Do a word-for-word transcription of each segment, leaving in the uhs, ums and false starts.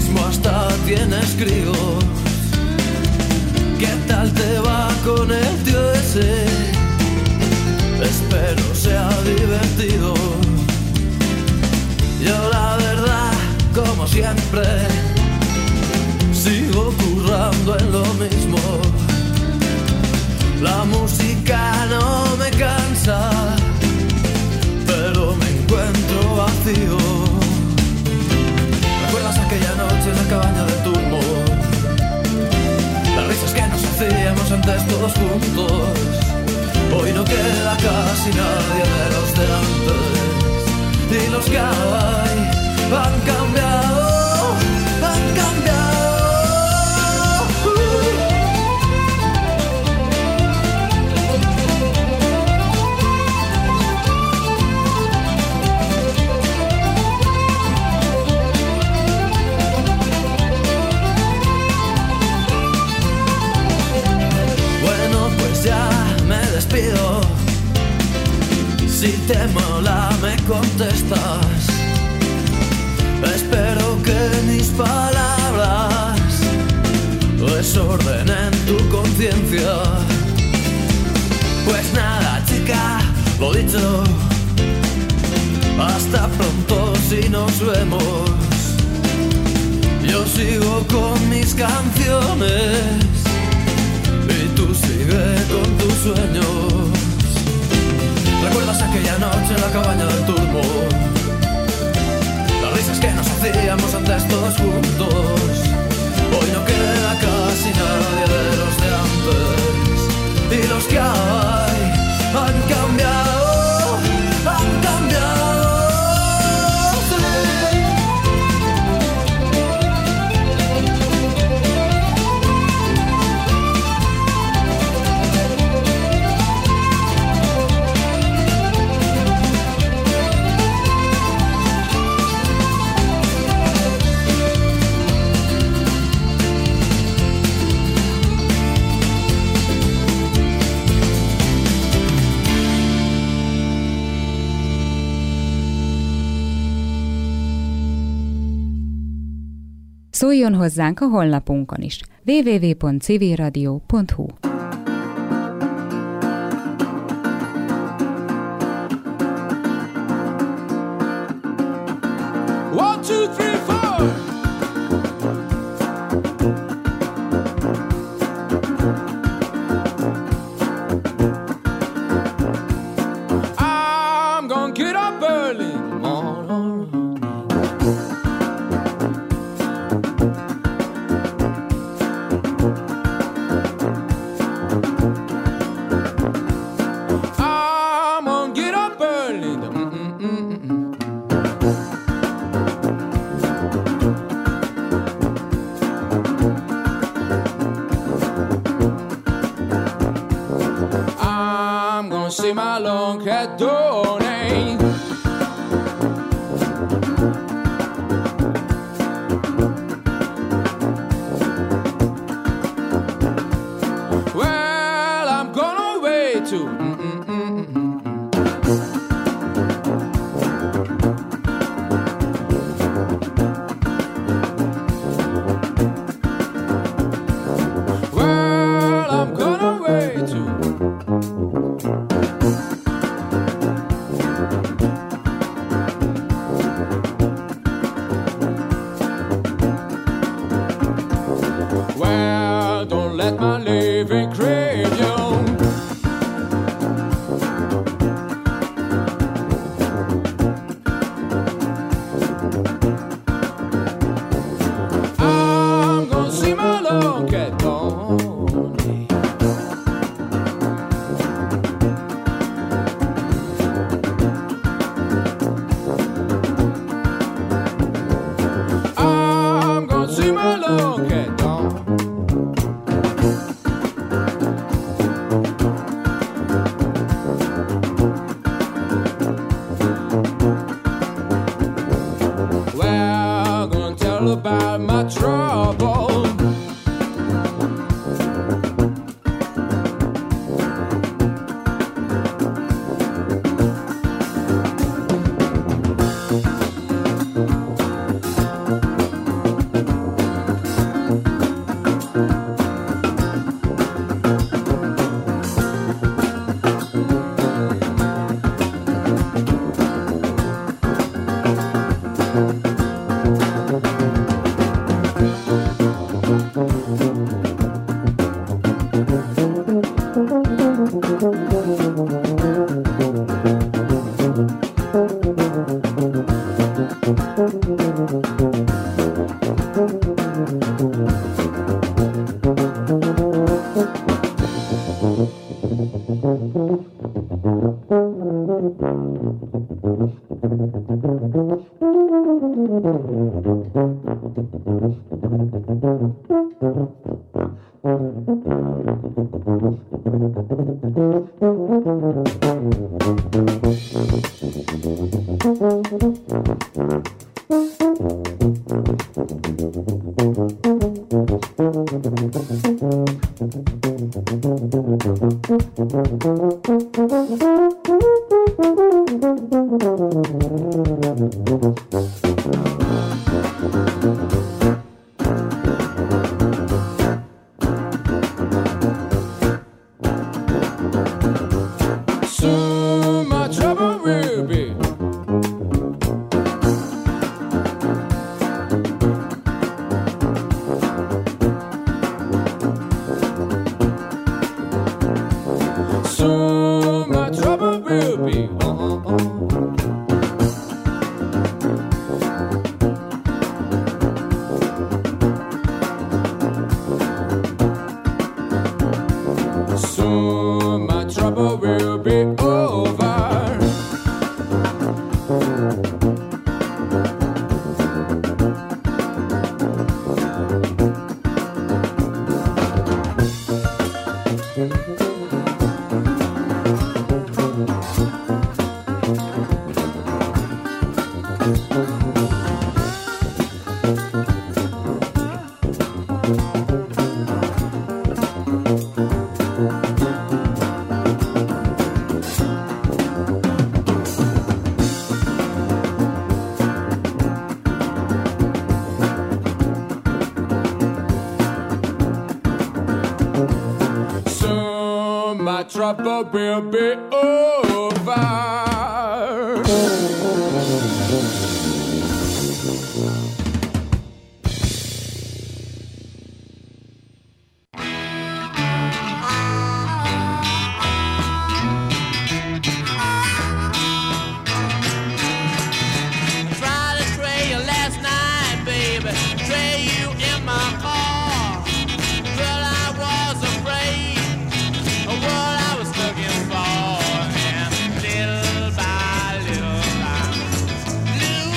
mismo hasta tienes críos. ¿Qué tal te va con el tío ese? Espero sea divertido. Yo la verdad, como siempre, sigo currando en lo mismo. La música no me cansa, pero me encuentro vacío. ¿Recuerdas aquella noche en la cabaña del turbo? Las risas que nos hacíamos antes todos juntos. Hoy no queda casi nadie de los de antes. Y los que hay han cambiado, han cambiado. Despido. Si te mola me contestas. Espero que mis palabras desordenen tu conciencia. Pues nada, chica, lo dicho. Hasta pronto si nos vemos. Yo sigo con mis canciones y tú sigue con tus sueños. ¿Recuerdas aquella noche en la cabaña del turbo? Las risas que nos hacíamos antes todos juntos. Hoy no queda casi nadie de los de antes. Y los que hay han cambiado, han cambiado. Szóljon hozzánk a honlapunkon is. double-u double-u double-u pont civil radio pont hu. One, two, three, four. I'm gonna get up early tomorrow. See my long cat donate. Well, I'm gonna wait to. Well, I'm gonna wait to. Let my living crave you. I'm gonna see my long cat lonely. I'm gonna see my long cat lonely. About my trouble. Trouble will be over. Little by little, I lose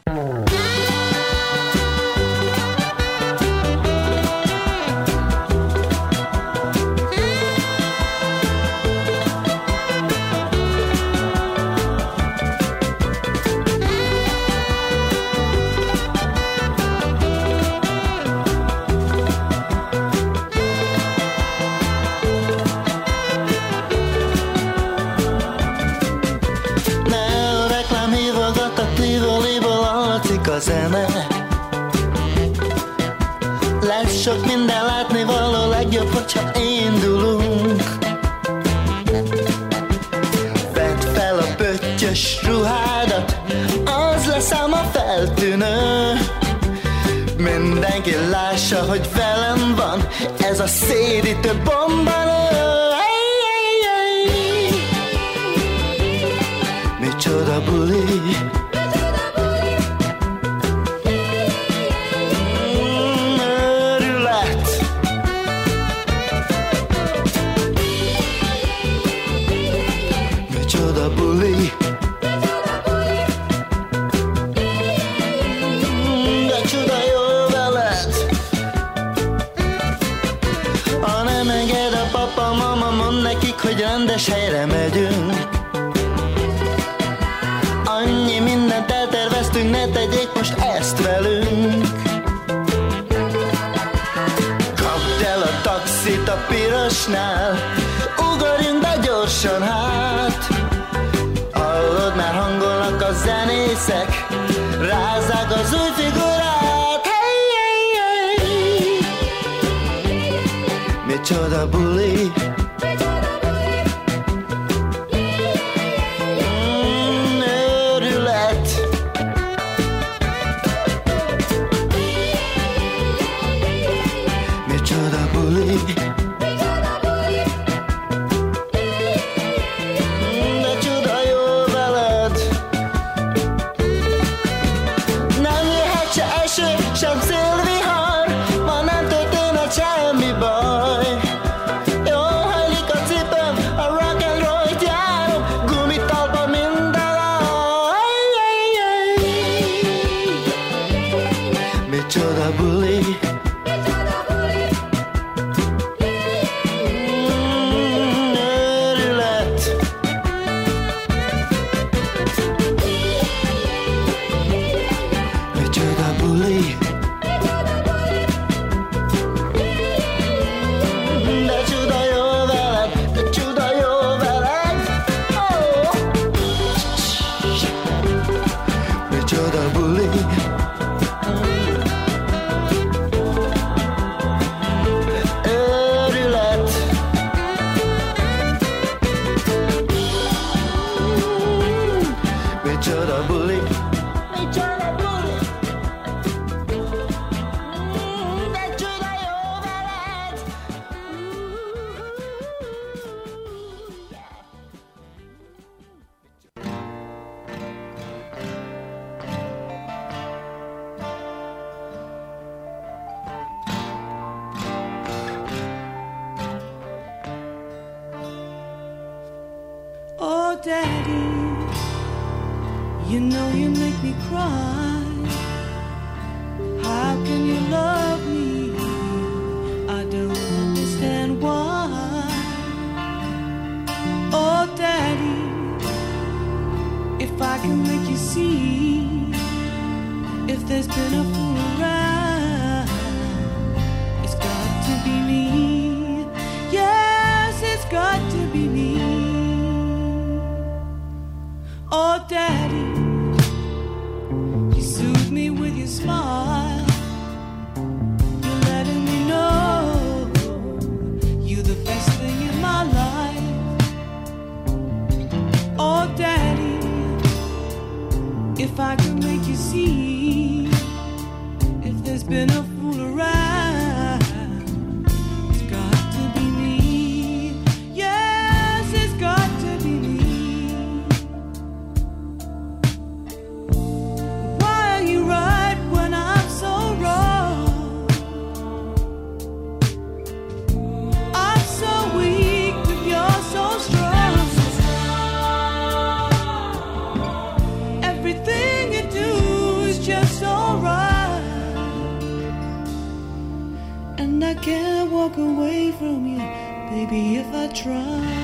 Lesz sok minden látni való, legjobb, hogyha indulunk. Vedd fel a pöttyös ruhádat, az lesz ám a feltűnő. Mindenki lássa, hogy velem van ez a szédítő bombanő. Micsoda buli, rendes helyre megyünk. Annyi mindent elterveztünk, ne tegyék most ezt velünk. Kapd el a taxit a pirosnál, ugorjunk be gyorsan hát. Hallod, már hangolnak a zenészek, rázzák az új figurát. Hey, hey, hey. Micsoda buli, everything you do is can't walk away from you, baby, if I try.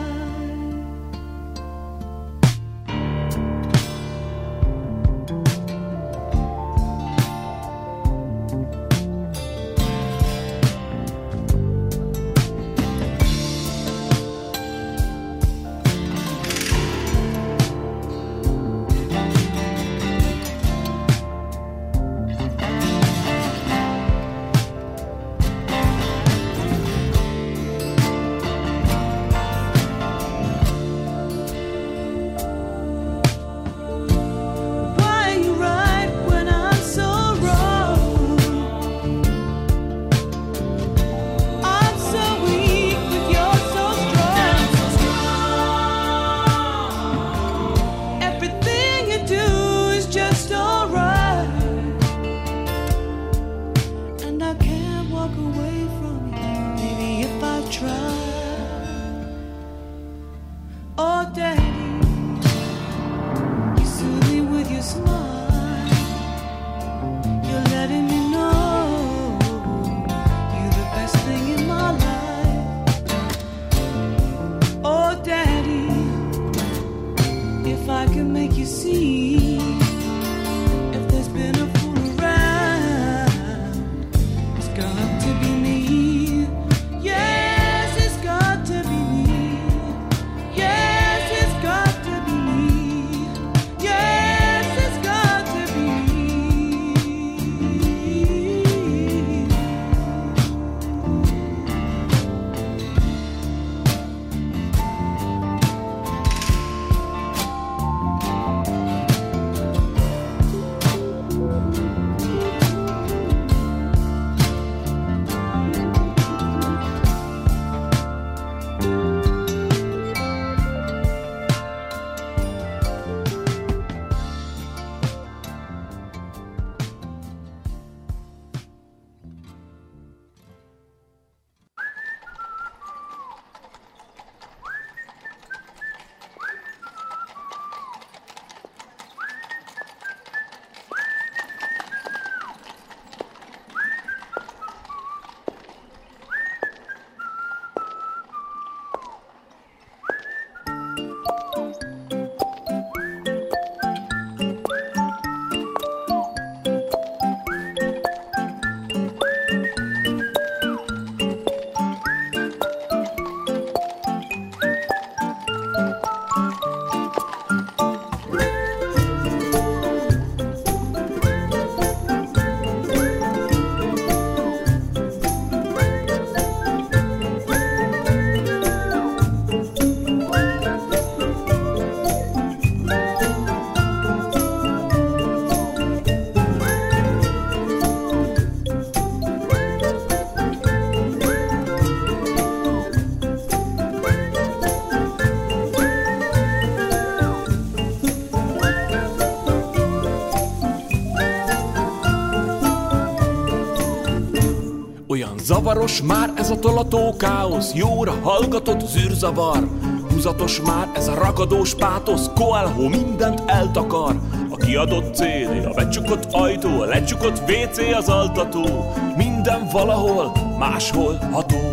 Zavaros már ez a tolató káosz, jóra hallgatott az űrzavar. Húzatos már ez a ragadós pátosz, Coelho mindent eltakar. A kiadott cé dé, a becsukott ajtó, a lecsukott vé cé, az altató. Minden valahol, máshol ható.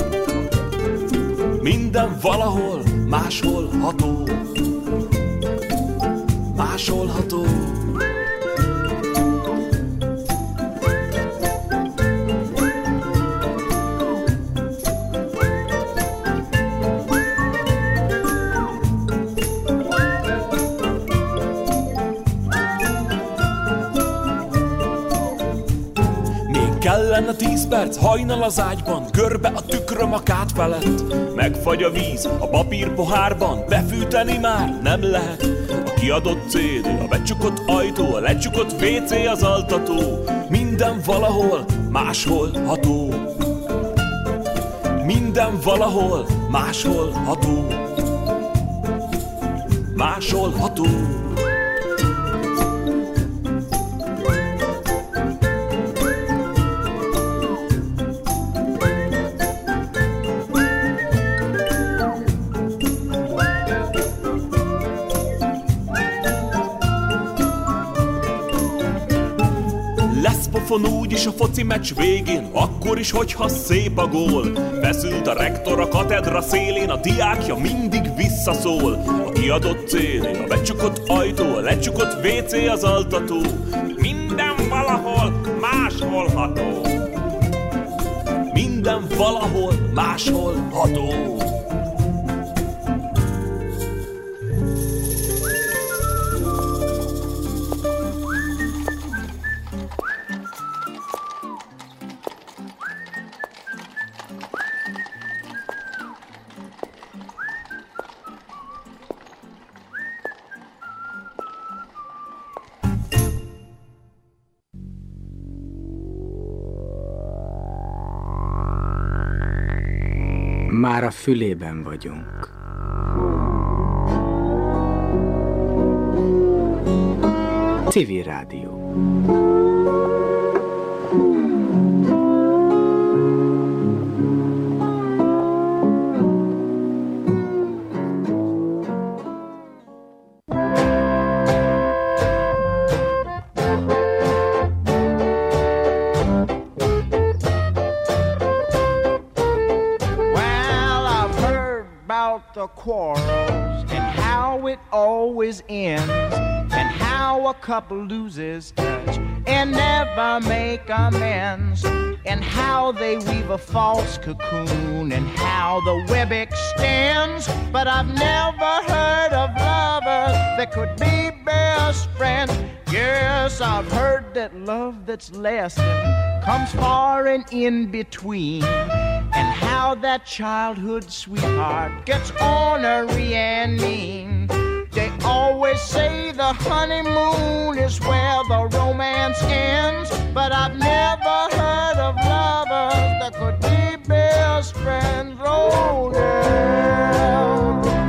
Minden valahol, máshol ható. Máshol ható. Kellene tíz perc, hajnal az ágyban, görbe a tükröm a kát felett. Megfagy a víz a papír pohárban, befűteni már nem lehet. A kiadott cé dé, a becsukott ajtó, a lecsukott vé cé, az altató. Minden valahol, máshol ható. Minden valahol, máshol ható. Máshol ható. pofon úgyis a foci meccs végén, akkor is, hogyha szép a gól. Feszült a rektor a katedra szélén, a diákja mindig visszaszól. A kiadott célén, a becsukott ajtó, a lecsukott vécé az altató. Minden valahol máshol ható. Minden valahol máshol ható. Már a fülében vagyunk. Civil Rádió. The quarrels and how it always ends, and how a couple loses touch and never make amends, and how they weave a false cocoon and how the web extends. But I've never heard of lovers that could be best friends. Yes, I've heard that love that's lasting comes far and in between, and how that childhood sweetheart gets ornery and mean. They always say the honeymoon is where the romance ends, but I've never heard of lovers that could be best friends. Oh, yeah.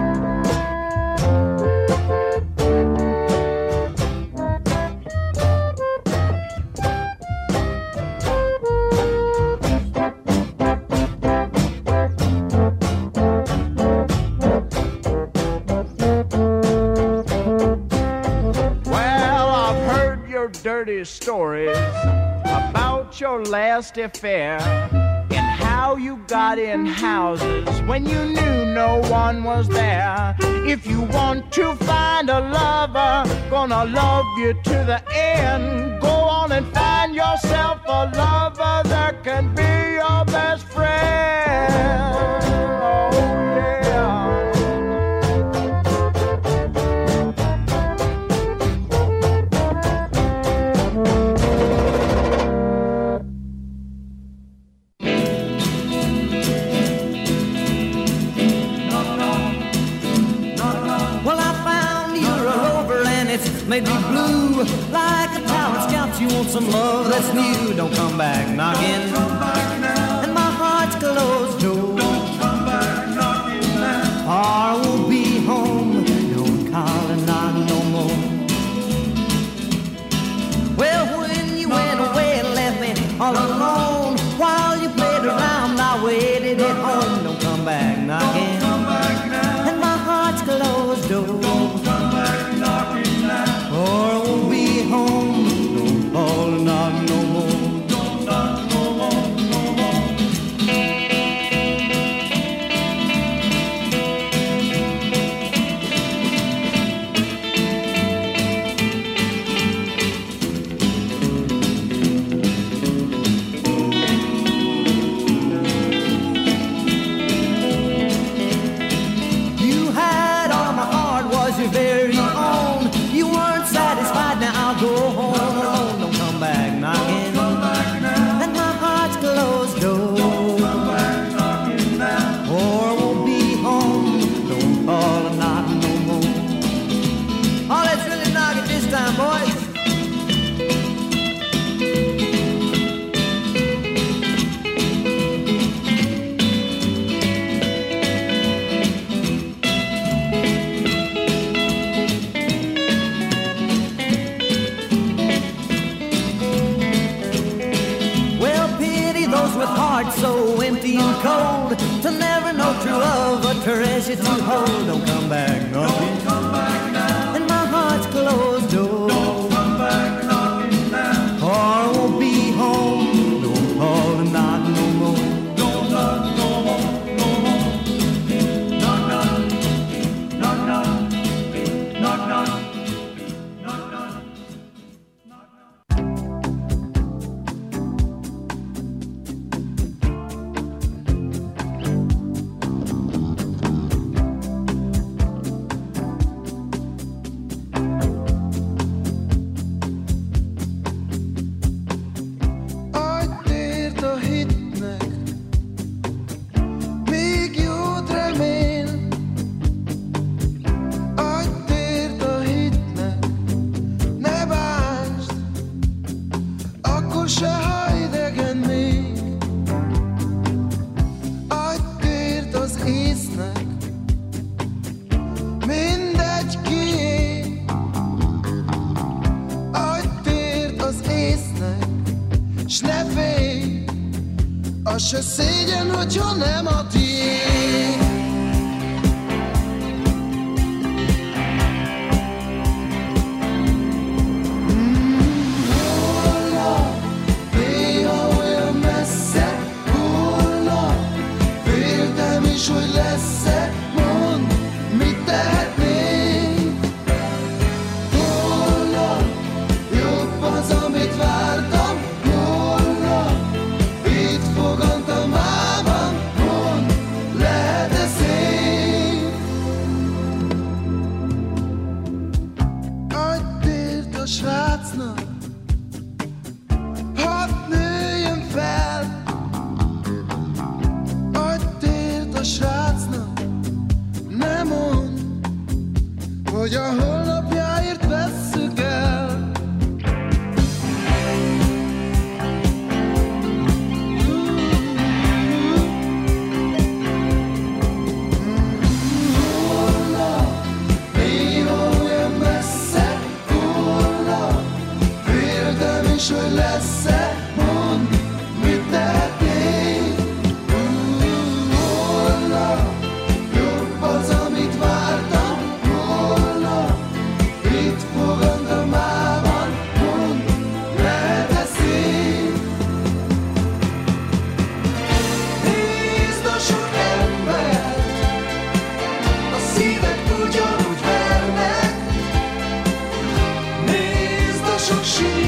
Dirty stories about your last affair, and how you got in houses when you knew no one was there. If you want to find a lover, gonna love you to the end, go on and find yourself a lover that can be your best friend. Oh, yeah. Made me blue like a talent scout. You want some love that's new? Don't come back knocking. Come back now. And my heart's closed door. Don't come back knocking now. Or I won't be home. Don't call and knock no more. Well, when you went away and left me all alone, while you played around, I waited at home. Don't come back knocking. Don't come back now. And my heart's closed door. Don't come back knocking now. Or I won't be home, don't call and knock no more. Don't knock no more, no more. You had all my heart, was your very own. You weren't satisfied, now I'll go home alone. Don't come back knocking. Don't come back now. And my heart's closed door. Don't come back knocking now. Or I won't be home. Don't call and knock no more. Oh, let's really knock it this time, boys. So empty and cold, to never know true love, a treasure to hold. Don't come back knocking. Don't come back now. And my heart's closed door. Don't come back knocking now. Or I won't be az se szégyen, hogyha nem a tiéd. Hogy lesz-e, mondd, mit tehetnénk. Holnap jobb az, amit vártam. Holnap itt fogantam álmam. Mondd, lehet-e szép? Adj tért a srácnak, hadd nőjön fel. A srácnak nem mond, hogy a holnapjáért vesszük el. Holnap néha olyan messze, holnap féltem is, hogy lesz-e, mondd, mit tehetnék. Sok